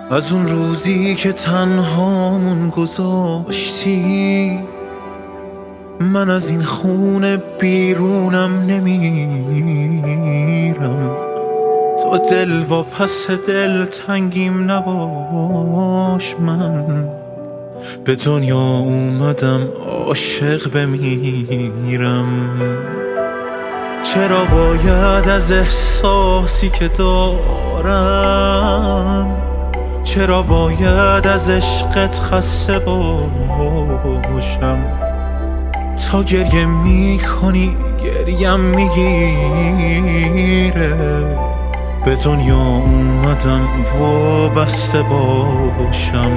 از اون روزی که تنهامون گذاشتی، من از این خونه بیرونم نمیرم. تو دل و پس دل تنگیم نباش، من به دنیا اومدم عاشق بمیرم. چرا باید از احساسی که دارم، چرا باید از عشقت خسته باشم؟ تا گریه میکنی گریم میگیره، به دنیا اومدم وابسته باشم.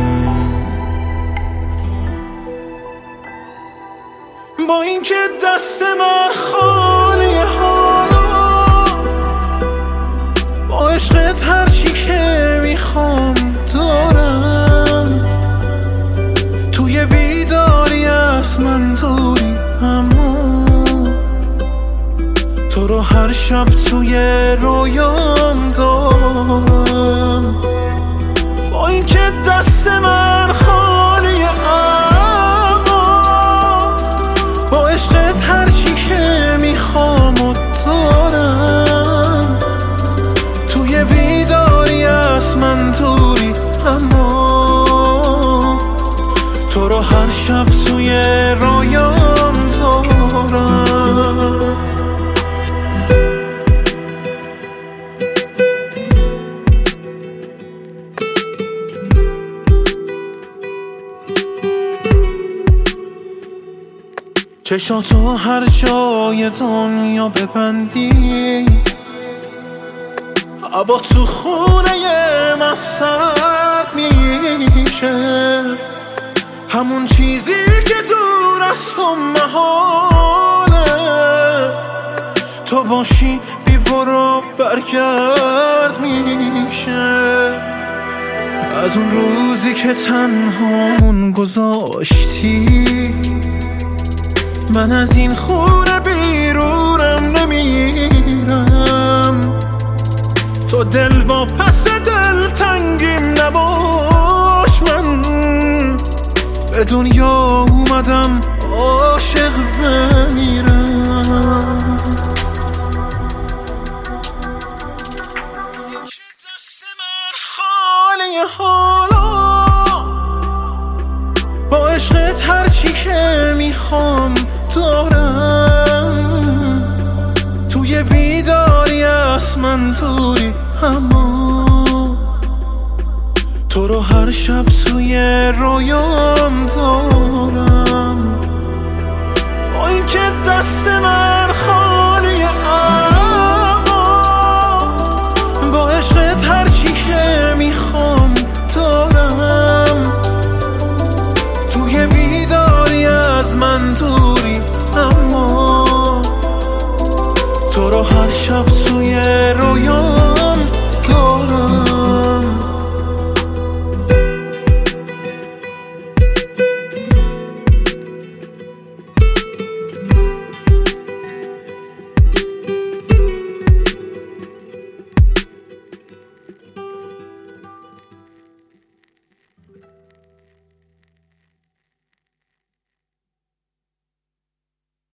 با اینکه دست من خالی حالا، با عشقت هرچی که میخوام دارم. توی بیداری از من دوری، اما تو رو هر شب توی رویام دارم. با اینکه دست من خالی، اما با عشقت هرچی که میخوام و دارم. توی بیداری از من دوری، اما تو رو هر شب توی رویام دارم. چشاتو هر جای دنیا ببندی، هوا تو خونه من سرد میشه. همون چیزی که دور از تو محاله، تو باشی بی برو برگرد میشه. از اون روزی که تنهامون گذاشتی، من از این خونه بیرونم نمیرم. تو دل با پس دل تنگیم نباش، من به دنیا اومدم عاشق بمیرم. دست من خالی حالا، با عشقت هرچی که میخوام دارم. توی بیداری از من دوری، اما تو رو هر شب توی رویام دارم. با اینکه دست من خالی، اما با عشقت هرچی که میخوام دارم. توی بیداری از من دوری، اما تو رو هر شب